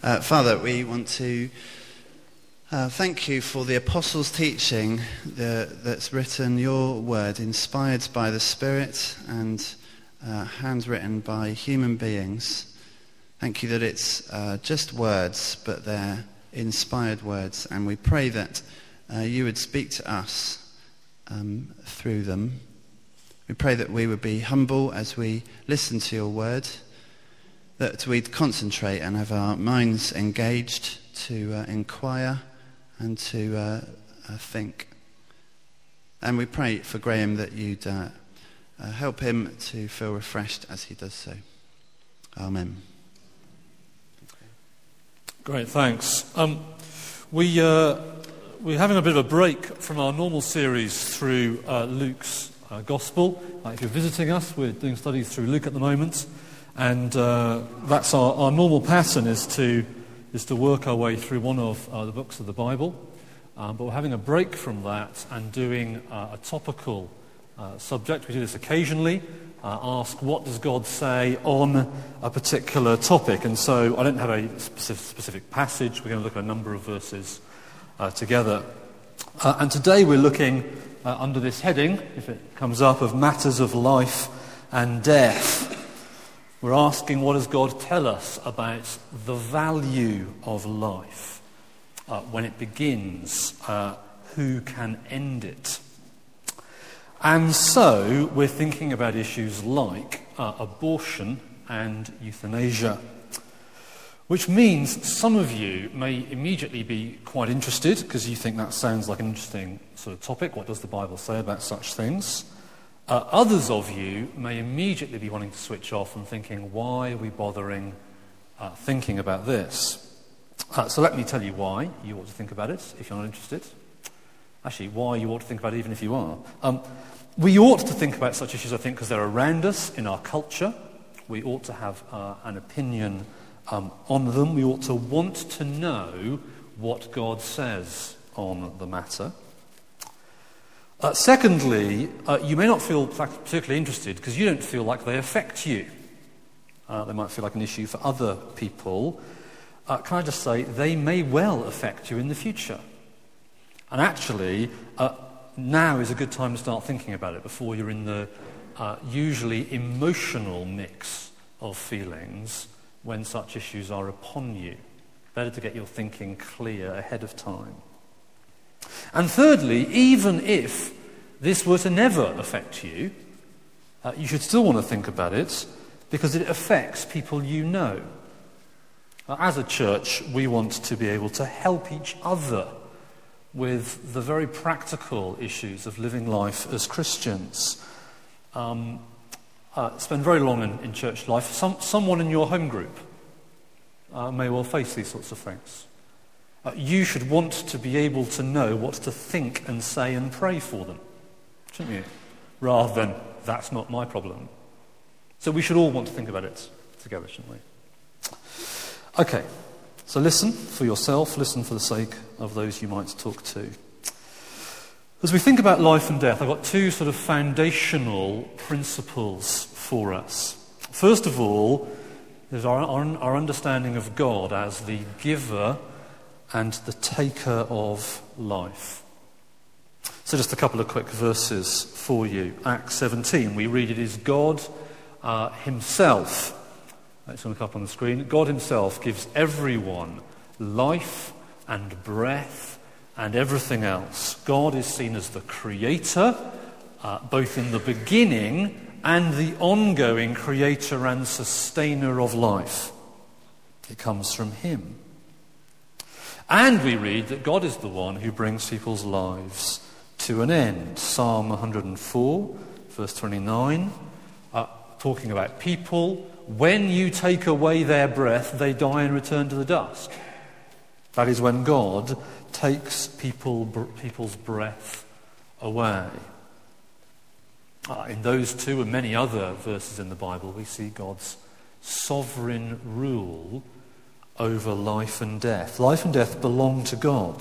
Father, we want to thank you for the apostles' teaching that's written, your word, inspired by the Spirit and handwritten by human beings. Thank you that it's just words, but they're inspired words, and we pray that you would speak to us through them. We pray that we would be humble as we listen to your word, that we'd concentrate and have our minds engaged to inquire and to think. And we pray for Graham that you'd help him to feel refreshed as he does so. Amen. Great, thanks. We're having a bit of a break from our normal series through Luke's Gospel. If you're visiting us, we're doing studies through Luke at the moment. And that's our normal pattern is to work our way through one of the books of the Bible. But we're having a break from that and doing a topical subject. We do this occasionally. Ask, what does God say on a particular topic? And so I don't have a specific passage. We're going to look at a number of verses together. And today we're looking under this heading, if it comes up, of matters of life and death. We're asking, what does God tell us about the value of life? When it begins, who can end it? And so we're thinking about issues like abortion and euthanasia, which means some of you may immediately be quite interested because you think that sounds like an interesting sort of topic. What does the Bible say about such things? Others of you may immediately be wanting to switch off and thinking, why are we bothering thinking about this? So let me tell you why you ought to think about it if you're not interested. Actually, why you ought to think about it even if you are. We ought to think about such issues, I think, because they're around us in our culture. We ought to have an opinion on them. We ought to want to know what God says on the matter. Secondly, you may not feel particularly interested because you don't feel like they affect you. They might feel like an issue for other people. Can I just say, they may well affect you in the future. And actually, now is a good time to start thinking about it before you're in the usually emotional mix of feelings when such issues are upon you. Better to get your thinking clear ahead of time. And thirdly, even if this were to never affect you, you should still want to think about it because it affects people you know. As a church, we want to be able to help each other with the very practical issues of living life as Christians. Spend very long in church life. Someone in your home group may well face these sorts of things. You should want to be able to know what to think and say and pray for them, shouldn't you? Rather than, that's not my problem. So we should all want to think about it together, shouldn't we? Okay, so listen for yourself, listen for the sake of those you might talk to. As we think about life and death, I've got two sort of foundational principles for us. First of all, there's our understanding of God as the giver and the taker of life. So just a couple of quick verses for you. Acts 17, we read it is God himself. It's going to come up on the screen. God himself gives everyone life and breath and everything else. God is seen as the creator, both in the beginning and the ongoing creator and sustainer of life. It comes from him. And we read that God is the one who brings people's lives to an end. Psalm 104, verse 29, talking about people. When you take away their breath, they die and return to the dust. That is when God takes people's breath away. In those two and many other verses in the Bible, we see God's sovereign rule over life and death. Life and death belong to God.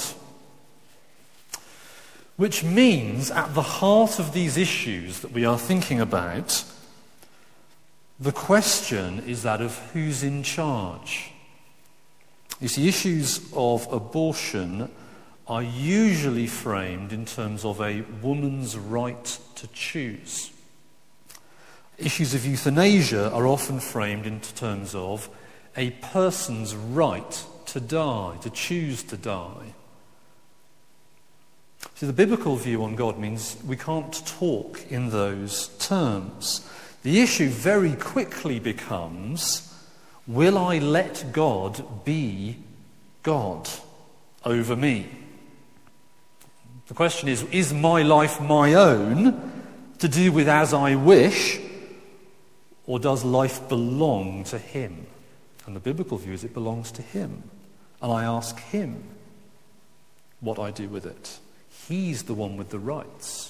Which means at the heart of these issues that we are thinking about, the question is that of who's in charge. You see, issues of abortion are usually framed in terms of a woman's right to choose. Issues of euthanasia are often framed in terms of a person's right to die, to choose to die. See, the biblical view on God means we can't talk in those terms. The issue very quickly becomes, will I let God be God over me? The question is my life my own to do with as I wish, or does life belong to him? And the biblical view is it belongs to him. And I ask him what I do with it. He's the one with the rights.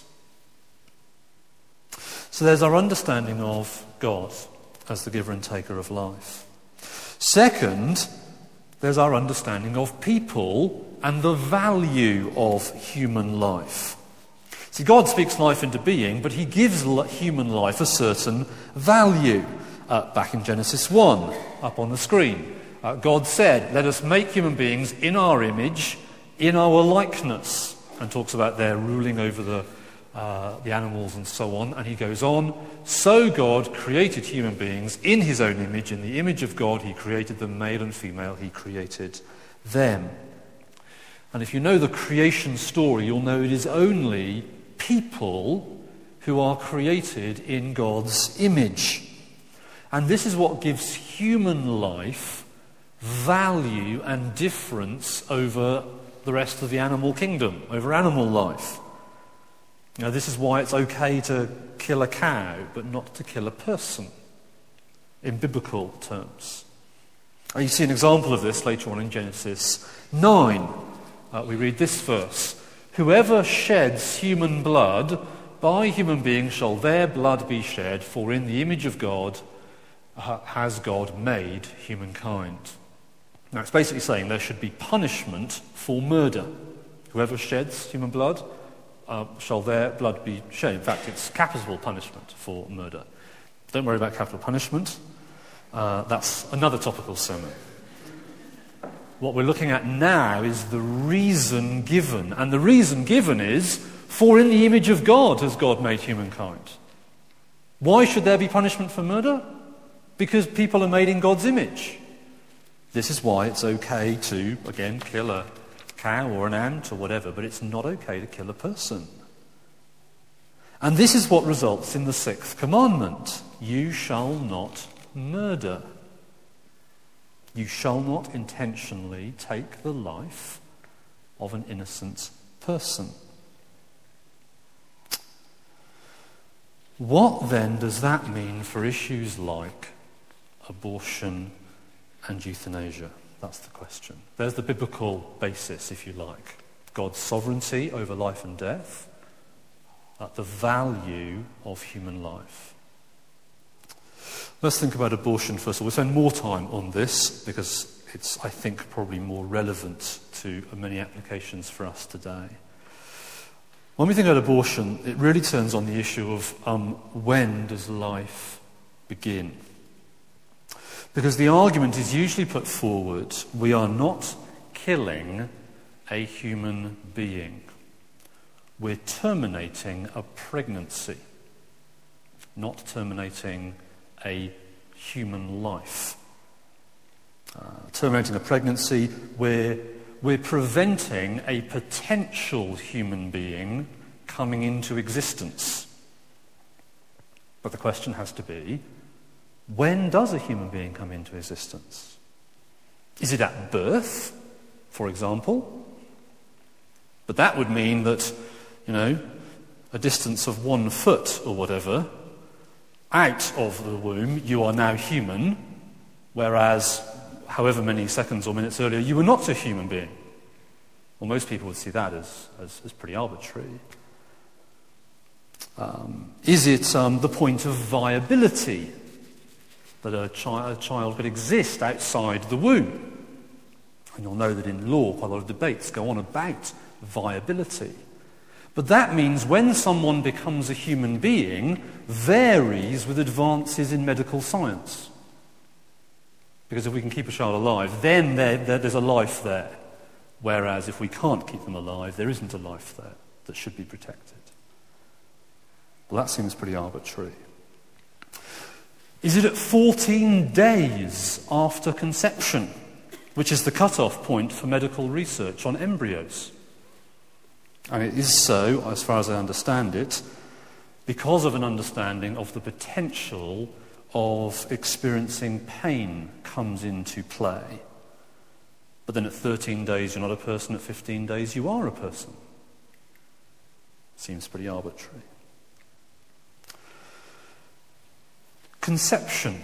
So there's our understanding of God as the giver and taker of life. Second, there's our understanding of people and the value of human life. See, God speaks life into being, but he gives human life a certain value. Back in Genesis 1, up on the screen, God said, let us make human beings in our image, in our likeness, and talks about their ruling over the animals and so on. And he goes on, so God created human beings in his own image. In the image of God he created them, male and female, he created them. And if you know the creation story, you'll know it is only people who are created in God's image. And this is what gives human life value and difference over the rest of the animal kingdom, over animal life. Now, this is why it's okay to kill a cow, but not to kill a person, in biblical terms. You see an example of this later on in Genesis 9. We read this verse. Whoever sheds human blood, by human beings shall their blood be shed, for in the image of God has God made humankind. Now, it's basically saying there should be punishment for murder. Whoever sheds human blood, shall their blood be shed. In fact, it's capital punishment for murder. Don't worry about capital punishment. That's another topical sermon. What we're looking at now is the reason given. And the reason given is, for in the image of God has God made humankind. Why should there be punishment for murder? Because people are made in God's image. This is why it's okay to, again, kill a cow or an ant or whatever, but it's not okay to kill a person. And this is what results in the 6th commandment. You shall not murder. You shall not intentionally take the life of an innocent person. What then does that mean for issues like abortion and euthanasia? That's the question. There's the biblical basis, if you like. God's sovereignty over life and death, the value of human life. Let's think about abortion first of all. We'll spend more time on this because it's, I think, probably more relevant to many applications for us today. When we think about abortion, it really turns on the issue of when does life begin? Because the argument is usually put forward, we are not killing a human being. We're terminating a pregnancy, not terminating a human life. Terminating a pregnancy, we're preventing a potential human being coming into existence. But the question has to be, when does a human being come into existence? Is it at birth, for example? But that would mean that, a distance of 1 foot or whatever, out of the womb, you are now human, whereas however many seconds or minutes earlier, you were not a human being. Well, most people would see that as pretty arbitrary. Is it the point of viability? That a child could exist outside the womb. And you'll know that in law, quite a lot of debates go on about viability. But that means when someone becomes a human being, varies with advances in medical science. Because if we can keep a child alive, then there's a life there. Whereas if we can't keep them alive, there isn't a life there that should be protected. Well, that seems pretty arbitrary. Is it at 14 days after conception, which is the cut-off point for medical research on embryos? And it is so, as far as I understand it, because of an understanding of the potential of experiencing pain comes into play. But then at 13 days, you're not a person. At 15 days, you are a person. Seems pretty arbitrary. Conception.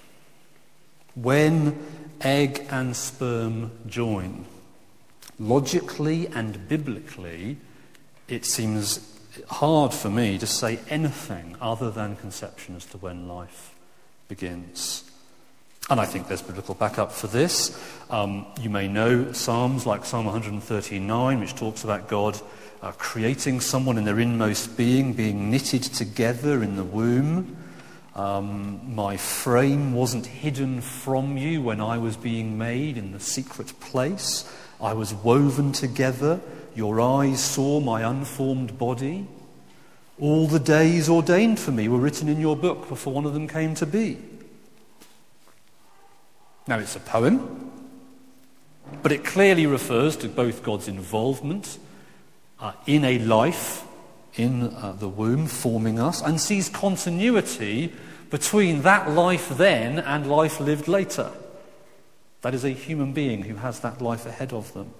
When egg and sperm join. Logically and biblically, it seems hard for me to say anything other than conception as to when life begins. And I think there's biblical backup for this. You may know Psalms like Psalm 139, which talks about God creating someone in their inmost being knitted together in the womb. My frame wasn't hidden from you when I was being made in the secret place. I was woven together. Your eyes saw my unformed body. All the days ordained for me were written in your book before one of them came to be. Now, it's a poem, but it clearly refers to both God's involvement in a life in the womb, forming us, and sees continuity between that life then and life lived later. That is a human being who has that life ahead of them.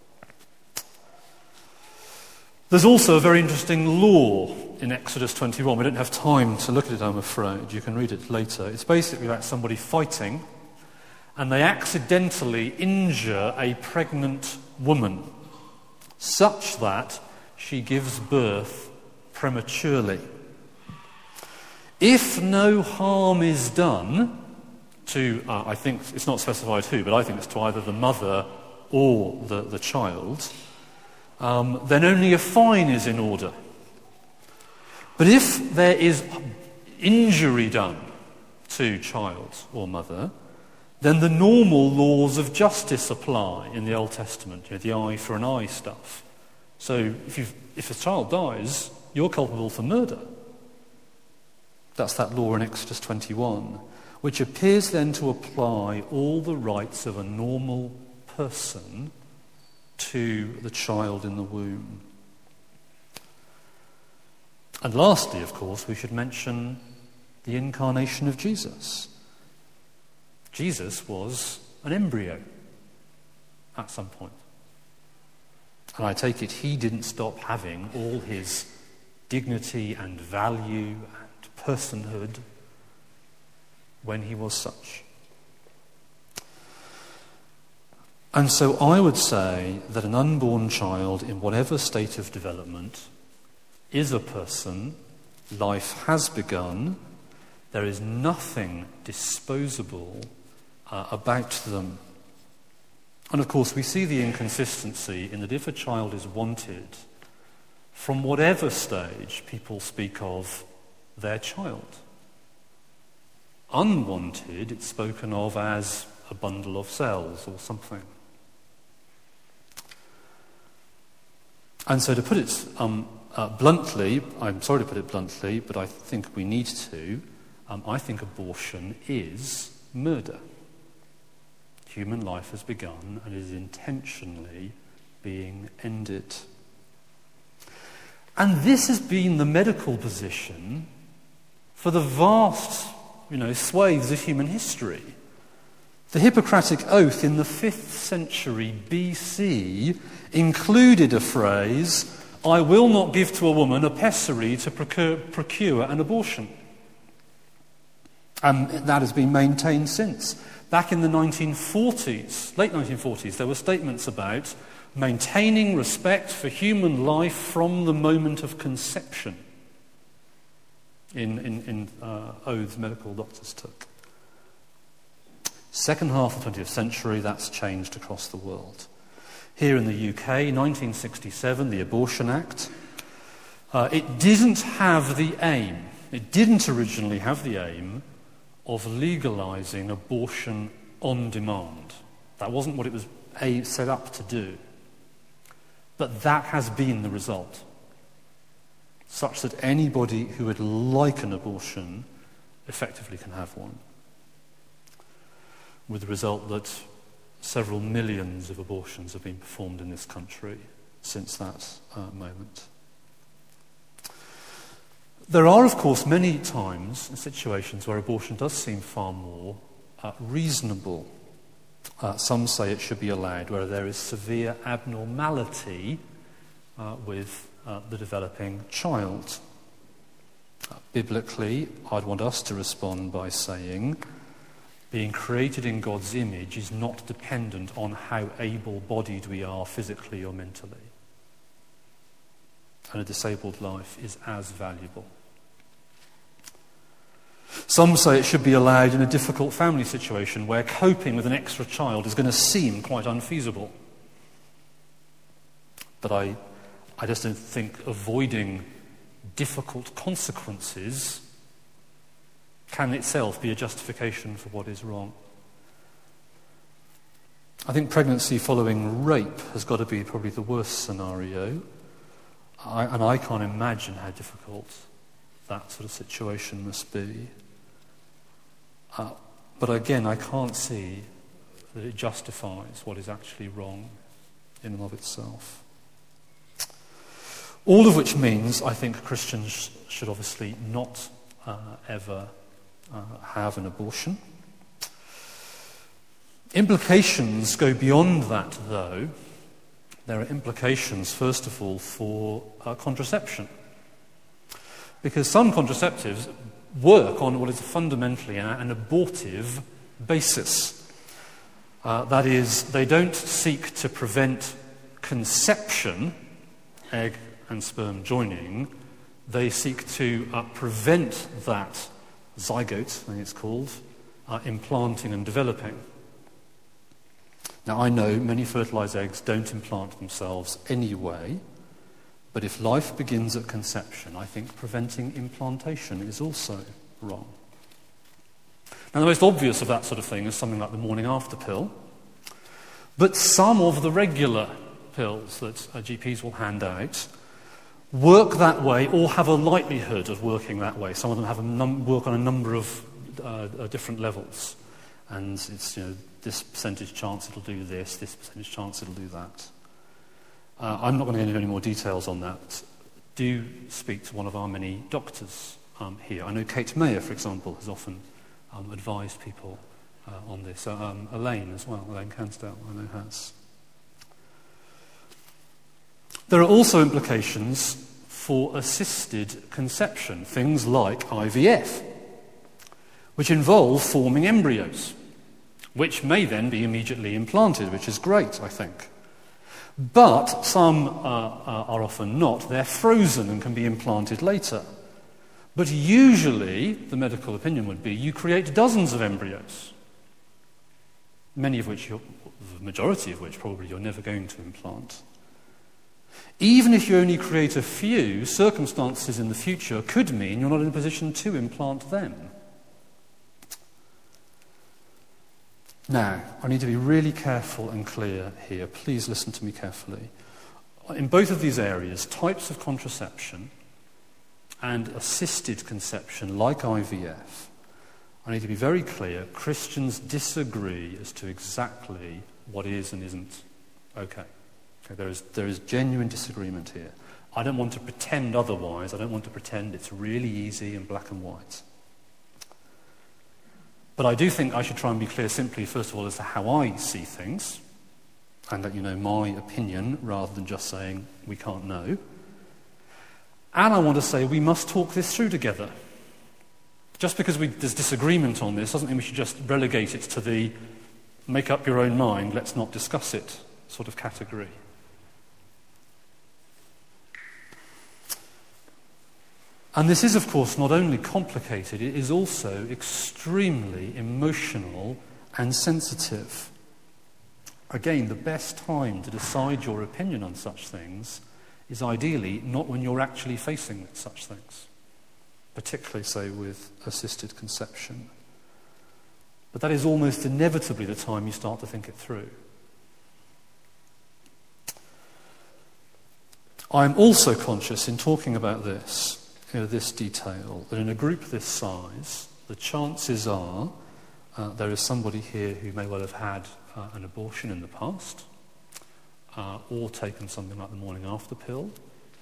There's also a very interesting law in Exodus 21. We don't have time to look at it, I'm afraid. You can read it later. It's basically about somebody fighting, and they accidentally injure a pregnant woman such that she gives birth prematurely. If no harm is done to, I think it's not specified who, but I think it's to either the mother or the child, then only a fine is in order. But if there is injury done to child or mother, then the normal laws of justice apply in the Old Testament, the eye for an eye stuff. So if a child dies, you're culpable for murder. That's that law in Exodus 21, which appears then to apply all the rights of a normal person to the child in the womb. And lastly, of course, we should mention the incarnation of Jesus. Jesus was an embryo at some point. And I take it he didn't stop having all his dignity and value and personhood when he was such. And so I would say that an unborn child, in whatever state of development, is a person. Life has begun. There is nothing disposable about them. And of course, we see the inconsistency in that if a child is wanted, from whatever stage people speak of their child. Unwanted, it's spoken of as a bundle of cells or something. And so to put it bluntly, I'm sorry to put it bluntly, but I think we need to, I think abortion is murder. Human life has begun and is intentionally being ended. And this has been the medical position for the vast, swathes of human history. The Hippocratic Oath in the 5th century BC included a phrase, "I will not give to a woman a pessary to procure an abortion." And that has been maintained since. Back in the 1940s, late 1940s, there were statements about maintaining respect for human life from the moment of conception in oaths medical doctors took. Second half of the 20th century, that's changed across the world. Here in the UK, 1967, the Abortion Act, it didn't originally have the aim of legalising abortion on demand. That wasn't what it was set up to do. But that has been the result, such that anybody who would like an abortion effectively can have one, with the result that several millions of abortions have been performed in this country since that moment. There are, of course, many times and situations where abortion does seem far more reasonable. Some say it should be allowed where there is severe abnormality with the developing child. Biblically, I'd want us to respond by saying being created in God's image is not dependent on how able-bodied we are physically or mentally. And a disabled life is as valuable. Some say it should be allowed in a difficult family situation where coping with an extra child is going to seem quite unfeasible. But I just don't think avoiding difficult consequences can itself be a justification for what is wrong. I think pregnancy following rape has got to be probably the worst scenario. And I can't imagine how difficult that sort of situation must be. But again, I can't see that it justifies what is actually wrong in and of itself. All of which means I think Christians should obviously not ever have an abortion. Implications go beyond that, though. There are implications, first of all, for contraception. Because some contraceptives work on what is fundamentally an abortive basis. That is, they don't seek to prevent conception, egg and sperm joining. They seek to prevent that zygote, I think it's called, implanting and developing. Now, I know many fertilized eggs don't implant themselves anyway, but if life begins at conception, I think preventing implantation is also wrong. Now, the most obvious of that sort of thing is something like the morning after pill, but some of the regular pills that GPs will hand out work that way or have a likelihood of working that way. Some of them have work on a number of different levels, and it's this percentage chance it'll do this percentage chance it'll do that. I'm not going to go into any more details on that. Do speak to one of our many doctors here. I know Kate Mayer, for example, has often advised people on this. Elaine as well, Elaine Cansdale, I know has. There are also implications for assisted conception, things like IVF, which involve forming embryos, which may then be immediately implanted, which is great, I think. But some are often not. They're frozen and can be implanted later. But usually, the medical opinion would be, you create dozens of embryos, many of which, the majority of which probably you're never going to implant. Even if you only create a few, circumstances in the future could mean you're not in a position to implant them. Now, I need to be really careful and clear here. Please listen to me carefully. In both of these areas, types of contraception and assisted conception, like IVF, I need to be very clear. Christians disagree as to exactly what is and isn't okay. There is genuine disagreement here. I don't want to pretend otherwise. I don't want to pretend it's really easy and black and white. But I do think I should try and be clear simply, first of all, as to how I see things, and let you know my opinion, rather than just saying we can't know. And I want to say we must talk this through together. Just because there's disagreement on this doesn't mean we should just relegate it to the make up your own mind, let's not discuss it sort of category. And this is, of course, not only complicated, it is also extremely emotional and sensitive. Again, the best time to decide your opinion on such things is ideally not when you're actually facing such things, particularly, say, with assisted conception. But that is almost inevitably the time you start to think it through. I'm also conscious in talking about this, this detail, that in a group this size, the chances are there is somebody here who may well have had an abortion in the past, or taken something like the morning after pill,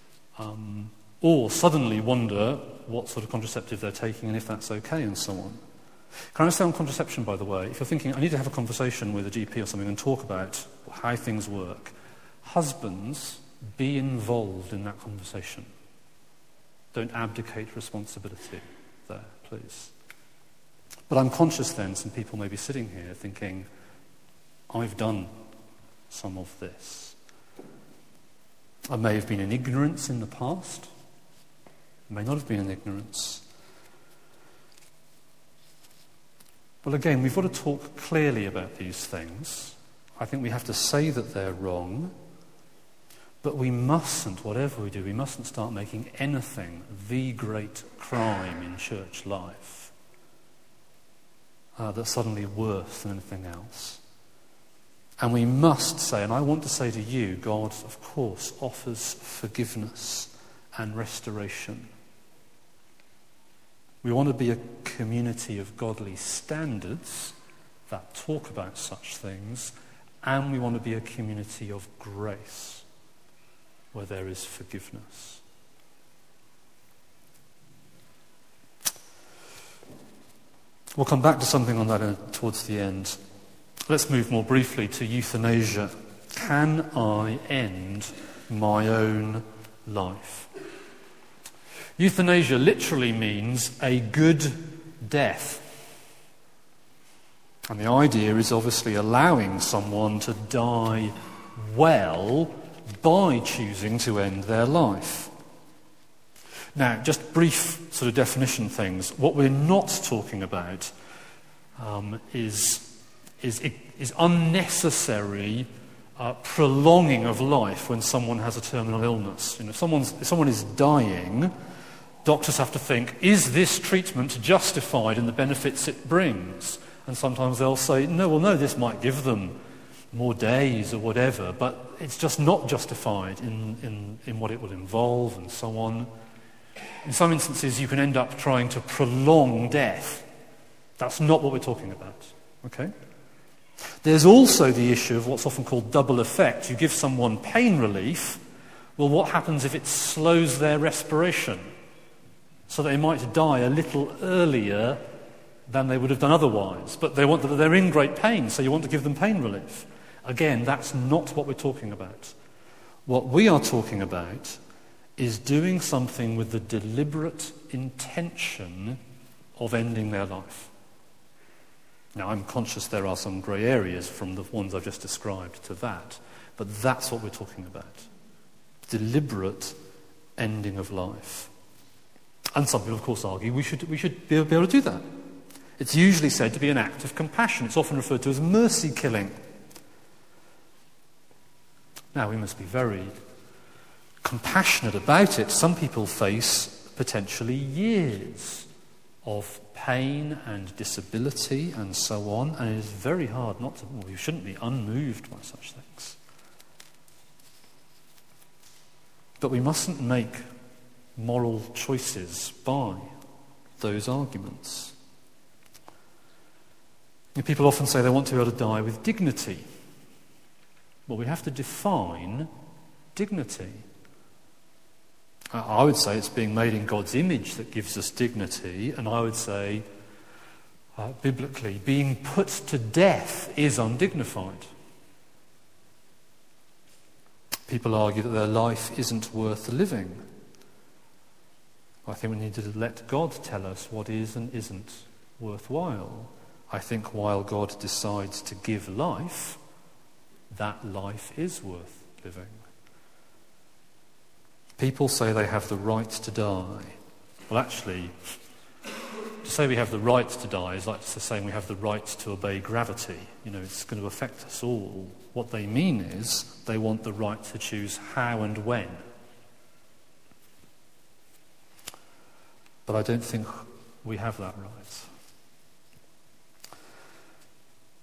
or suddenly wonder what sort of contraceptive they're taking and if that's okay and so on. Can I say on contraception, by the way, if you're thinking, I need to have a conversation with a GP or something and talk about how things work, husbands, be involved in that conversation. Don't abdicate responsibility there, please. But I'm conscious then some people may be sitting here thinking, I've done some of this. I may have been in ignorance in the past. I may not have been in ignorance. Well, again, we've got to talk clearly about these things. I think we have to say that they're wrong. But we mustn't, whatever we do, we mustn't start making anything the great crime in church life that's suddenly worse than anything else. And we must say, and I want to say to you, God, of course, offers forgiveness and restoration. We want to be a community of godly standards that talk about such things, and we want to be a community of grace where there is forgiveness. We'll come back to something on that towards the end. Let's move more briefly to euthanasia. Can I end my own life? Euthanasia literally means a good death. And the idea is obviously allowing someone to die well by choosing to end their life. Now, just brief sort of definition things. What we're not talking about is unnecessary prolonging of life when someone has a terminal illness. If someone is dying, doctors have to think, is this treatment justified in the benefits it brings? And sometimes they'll say, no, this might give them more days or whatever, but it's just not justified in what it will involve and so on. In some instances, you can end up trying to prolong death. That's not what we're talking about, okay? There's also the issue of what's often called double effect. You give someone pain relief. Well, what happens if it slows their respiration? So they might die a little earlier than they would have done otherwise. But they're in great pain, so you want to give them pain relief. Again, that's not what we're talking about. What we are talking about is doing something with the deliberate intention of ending their life. Now, I'm conscious there are some grey areas from the ones I've just described to that, but that's what we're talking about. Deliberate ending of life. And some people, of course, argue we should be able to do that. It's usually said to be an act of compassion. It's often referred to as mercy killing. Now, we must be very compassionate about it. Some people face potentially years of pain and disability and so on, and it is very hard not to, well, you shouldn't be unmoved by such things. But we mustn't make moral choices by those arguments. People often say they want to be able to die with dignity. Well, we have to define dignity. I would say it's being made in God's image that gives us dignity, and I would say, biblically, being put to death is undignified. People argue that their life isn't worth living. I think we need to let God tell us what is and isn't worthwhile. I think while God decides to give life, that life is worth living. People say they have the right to die. Well, actually, to say we have the right to die is like saying we have the right to obey gravity. It's going to affect us all. What they mean is they want the right to choose how and when. But I don't think we have that right.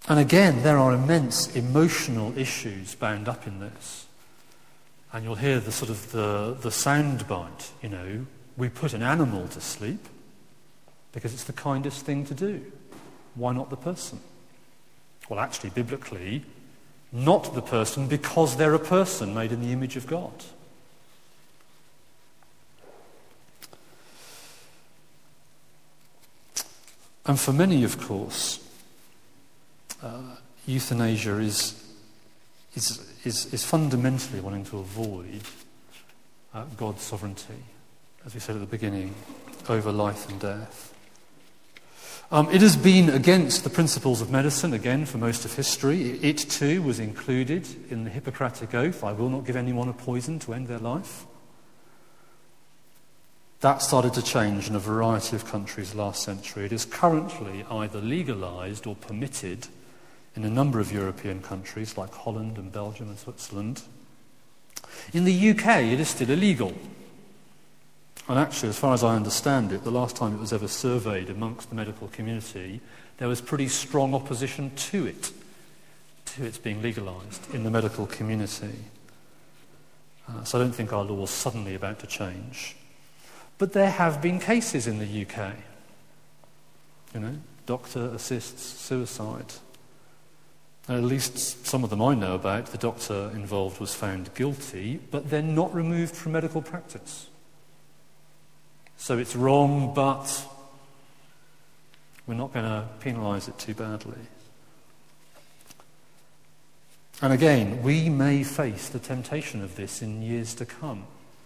And again, there are immense emotional issues bound up in this. And you'll hear the sort of the sound bite, we put an animal to sleep because it's the kindest thing to do. Why not the person? Well, actually, biblically, not the person because they're a person made in the image of God. And for many, of course, euthanasia is fundamentally wanting to avoid God's sovereignty, as we said at the beginning, over life and death. It has been against the principles of medicine, again, for most of history. It too was included in the Hippocratic Oath, I will not give anyone a poison to end their life. That started to change in a variety of countries last century. It is currently either legalised or permitted in a number of European countries like Holland and Belgium and Switzerland. In the UK, it is still illegal. And actually, as far as I understand it, the last time it was ever surveyed amongst the medical community, there was pretty strong opposition to its being legalised in the medical community. So I don't think our law is suddenly about to change. But there have been cases in the UK. Doctor assists suicide. At least some of them I know about, the doctor involved was found guilty, but then not removed from medical practice. So it's wrong, but we're not going to penalise it too badly. And again, we may face the temptation of this in years to come.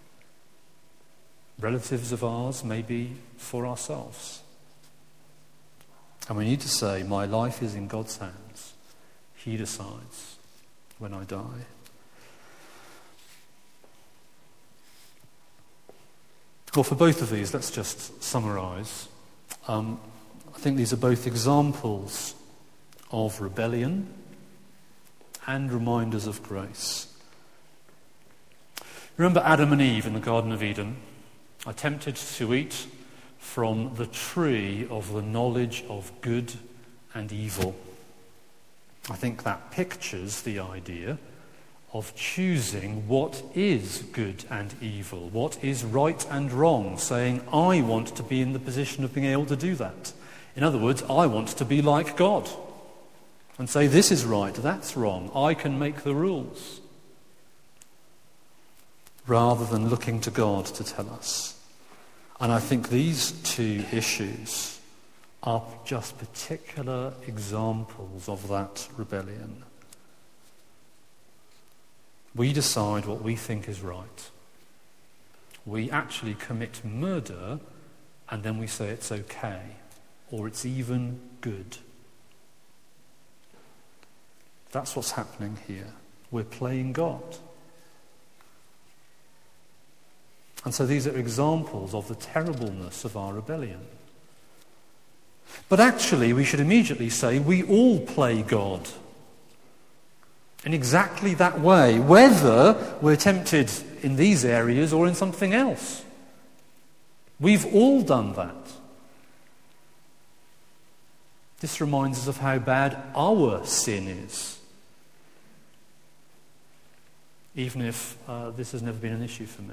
Relatives of ours, maybe for ourselves. And we need to say, my life is in God's hands. He decides when I die. Well, for both of these, let's just summarise. I think these are both examples of rebellion and reminders of grace. Remember Adam and Eve in the Garden of Eden? Attempted to eat from the tree of the knowledge of good and evil. I think that pictures the idea of choosing what is good and evil, what is right and wrong, saying, I want to be in the position of being able to do that. In other words, I want to be like God and say, this is right, that's wrong, I can make the rules, rather than looking to God to tell us. And I think these two issues are just particular examples of that rebellion. We decide what we think is right. We actually commit murder, and then we say it's okay, or it's even good. That's what's happening here. We're playing God. And so these are examples of the terribleness of our rebellion. But actually, we should immediately say we all play God in exactly that way, whether we're tempted in these areas or in something else. We've all done that. This reminds us of how bad our sin is, even if this has never been an issue for me.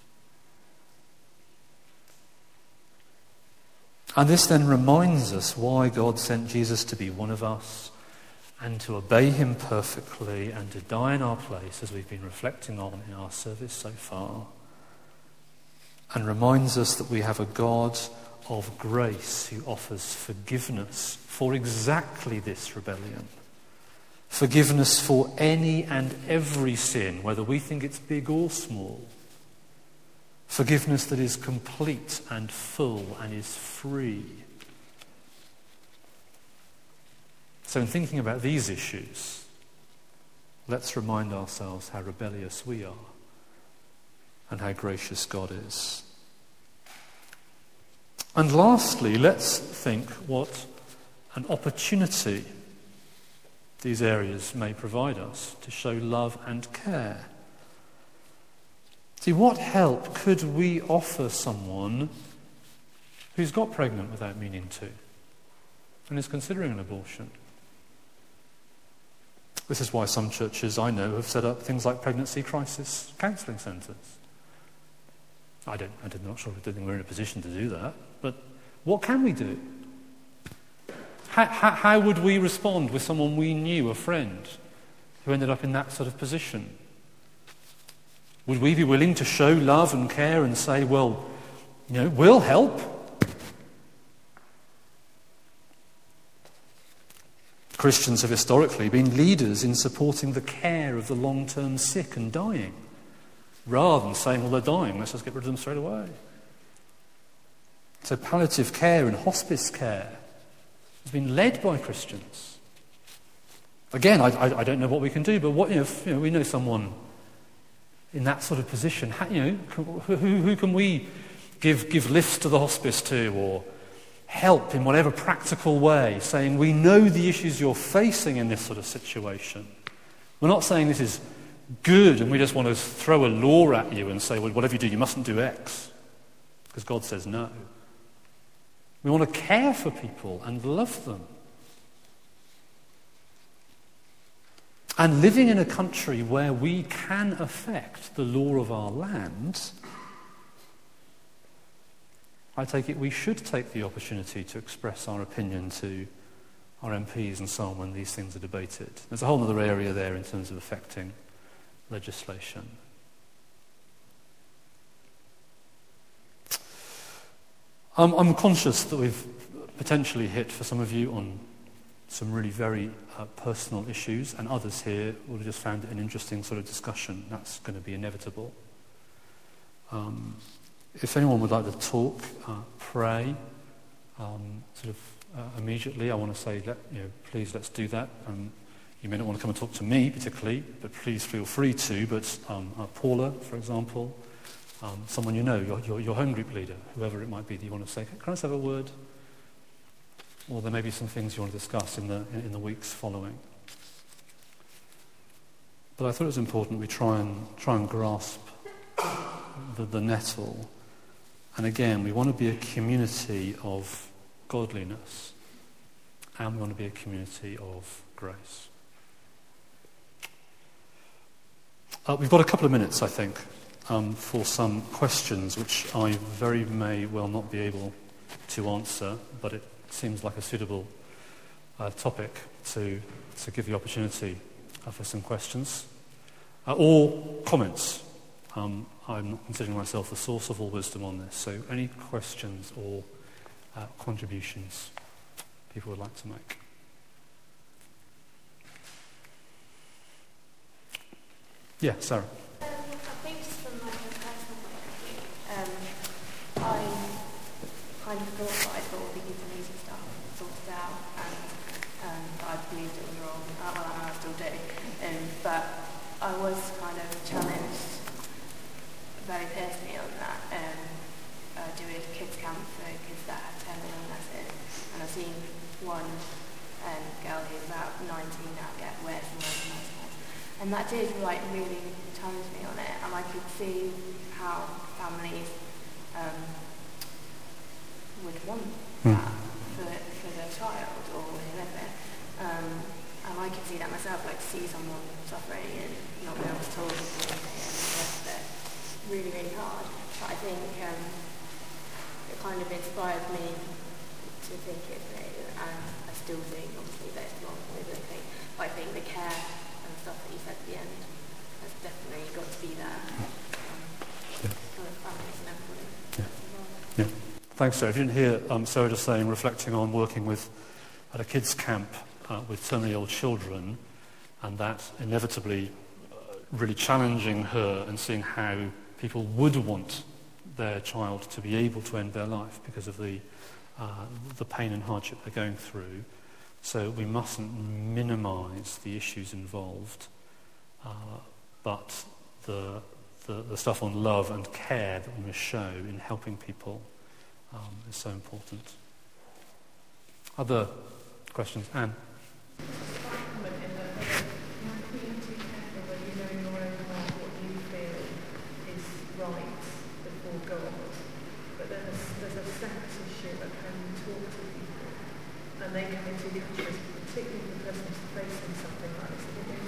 And this then reminds us why God sent Jesus to be one of us and to obey him perfectly and to die in our place, as we've been reflecting on in our service so far. And reminds us that we have a God of grace who offers forgiveness for exactly this rebellion. Forgiveness for any and every sin, whether we think it's big or small. Forgiveness that is complete and full and is free. So in thinking about these issues, let's remind ourselves how rebellious we are and how gracious God is. And lastly, let's think what an opportunity these areas may provide us to show love and care. See, what help could we offer someone who's got pregnant without meaning to and is considering an abortion? This is why some churches I know have set up things like pregnancy crisis counselling centres. I'm not sure if we're in a position to do that, but what can we do? How would we respond with someone we knew, a friend, who ended up in that sort of position? Would we be willing to show love and care and say, well, we'll help? Christians have historically been leaders in supporting the care of the long-term sick and dying, rather than saying, well, they're dying, let's just get rid of them straight away. So palliative care and hospice care has been led by Christians. Again, I don't know what we can do, but what if we know someone in that sort of position? Who can we give lifts to the hospice to, or help in whatever practical way, saying we know the issues you're facing in this sort of situation. We're not saying this is good and we just want to throw a law at you and say, well, whatever you do, you mustn't do X, because God says no. We want to care for people and love them. And living in a country where we can affect the law of our land, I take it we should take the opportunity to express our opinion to our MPs and so on when these things are debated. There's a whole other area there in terms of affecting legislation. I'm conscious that we've potentially hit, for some of you, on some really very personal issues, and others here will have just found it an interesting sort of discussion. That's going to be inevitable. If anyone would like to talk, pray, immediately, I want to say, please let's do that. You may not want to come and talk to me particularly, but please feel free to. But Paula, for example, someone you know, your home group leader, whoever it might be that you want to say, can I just have a word? Or there may be some things you want to discuss in the weeks following. But I thought it was important we try and grasp the nettle. And again, we want to be a community of godliness, and we want to be a community of grace. We've got a couple of minutes, I think, for some questions which I very may well not be able to answer, but it seems like a suitable topic to give the opportunity for some questions. Or comments. I'm not considering myself the source of all wisdom on this, so any questions or contributions people would like to make? Yeah, Sarah. I think just from my personal point of view, I kind of thought that I thought all the euthanasia stuff sorted out, and I believed it was wrong. Well, I still do. But I was kind of challenged very personally on that, doing kids camp for kids that had terminal illnesses, and I've seen one girl who's about 19 now get worse and worse and worse, and that did really challenge me on it, and I could see how families would want that for their child or whoever, and I could see that myself, to see someone suffering and not being able to talk and the rest of it. Really, really hard. But I think it kind of inspired me to think it through, and I still think, obviously, that it's wrong with everything. But I think the care and stuff that you said at the end has definitely got to be there for the families and everybody. Yeah. Thanks, Sarah. If you didn't hear Sarah just saying, reflecting on working at a kids' camp with terminally ill children, and that inevitably really challenging her and seeing how people would want their child to be able to end their life because of the pain and hardship they're going through. So we mustn't minimise the issues involved, but the stuff on love and care that we must show in helping people is so important. Other questions? Anne? And they come into countries, particularly the person who's facing something like this, they don't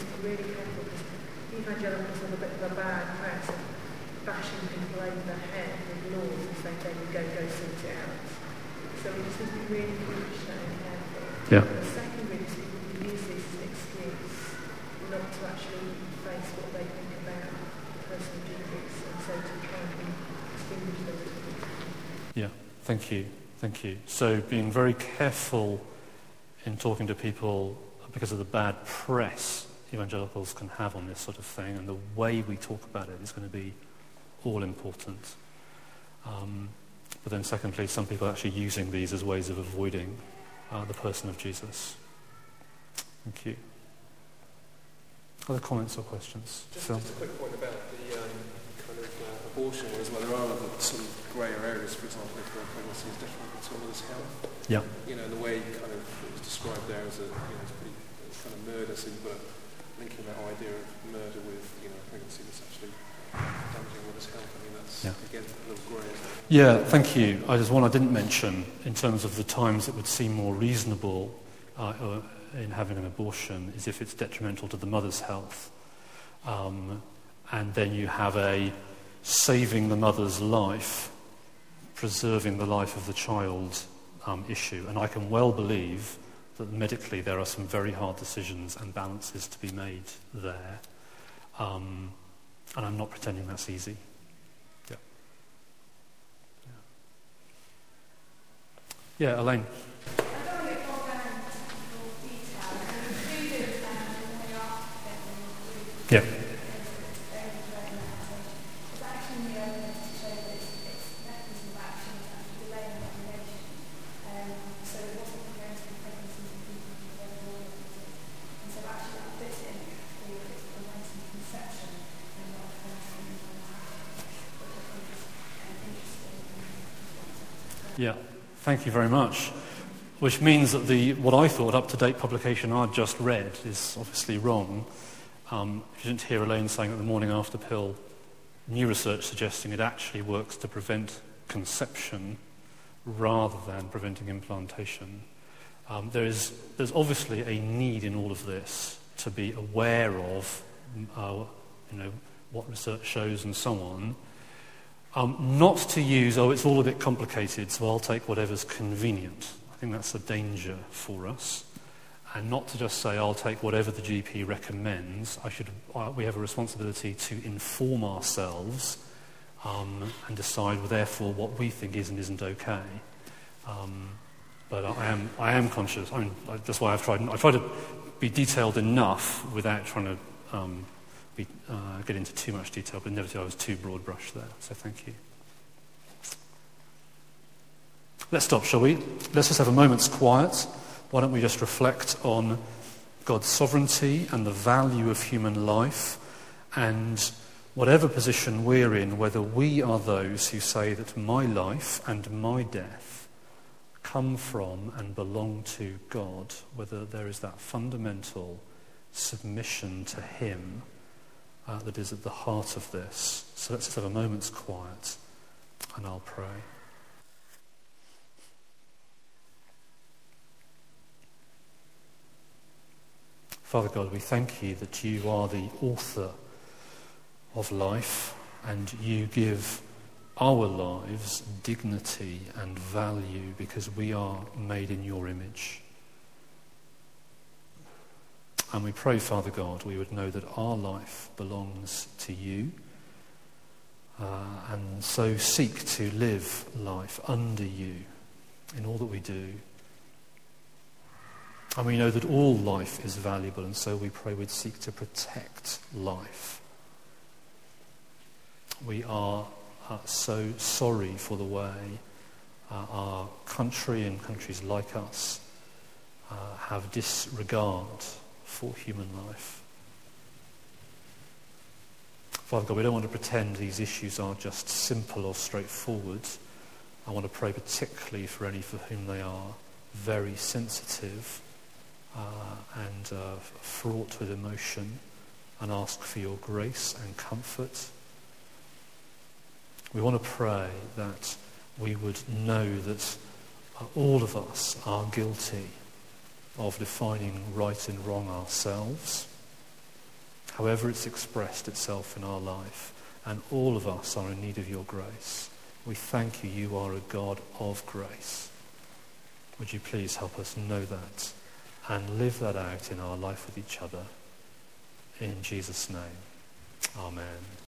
focus on a bit of a bad press and bashing people over the head with laws and saying, there you go sort it out. So we just need to be really cautious and careful. Yeah. And the second really is people who use this as an excuse not to actually face what they think about personal duties, and so to try and distinguish those two. Yeah, thank you. So being very careful in talking to people because of the bad press evangelicals can have on this sort of thing, and the way we talk about it is going to be all important. But then secondly, some people are actually using these as ways of avoiding the person of Jesus. Thank you. Other comments or questions? Just a quick point about the kind of abortion as well. There are some grayer areas, for example, if the pregnancy is detrimental to a mother's health. Yeah. And the way kind of it was described there as it's pretty kind of murder scene, but linking that idea of murder with pregnancy that's actually damaging mother's health. That's again a little grey. Yeah, thank you. There's one I didn't mention in terms of the times it would seem more reasonable in having an abortion is if it's detrimental to the mother's health. And then you have a saving the mother's life, preserving the life of the child issue. And I can well believe that medically there are some very hard decisions and balances to be made there. And I'm not pretending that's easy. Yeah, Elaine. Yeah. Yeah, thank you very much. Which means that what I thought up-to-date publication I'd just read is obviously wrong. You didn't hear Elaine saying that the morning after pill, new research suggesting it actually works to prevent conception rather than preventing implantation. There's obviously a need in all of this to be aware of, what research shows and so on. Not to use, it's all a bit complicated, so I'll take whatever's convenient. I think that's a danger for us. And not to just say, I'll take whatever the GP recommends. We have a responsibility to inform ourselves and decide, therefore, what we think is and isn't okay. But I am conscious. That's why I've tried to be detailed enough without trying to get into too much detail, but inevitably I was too broad brush there. So thank you. Let's stop, shall we? Let's just have a moment's quiet. Why don't we just reflect on God's sovereignty and the value of human life, and whatever position we're in, whether we are those who say that my life and my death come from and belong to God, whether there is that fundamental submission to him that is at the heart of this. So let's just have a moment's quiet and I'll pray. Father God, we thank you that you are the author of life and you give our lives dignity and value because we are made in your image. And we pray, Father God, we would know that our life belongs to you and so seek to live life under you in all that we do. And we know that all life is valuable, and so we pray we'd seek to protect life. We are so sorry for the way our country and countries like us have disregard for human life. Father God, we don't want to pretend these issues are just simple or straightforward. I want to pray particularly for any for whom they are very sensitive and fraught with emotion, and ask for your grace and comfort. We want to pray that we would know that all of us are guilty of defining right and wrong ourselves, however it's expressed itself in our life. And all of us are in need of your grace. We thank you, you are a God of grace. Would you please help us know that and live that out in our life with each other. In Jesus' name, amen.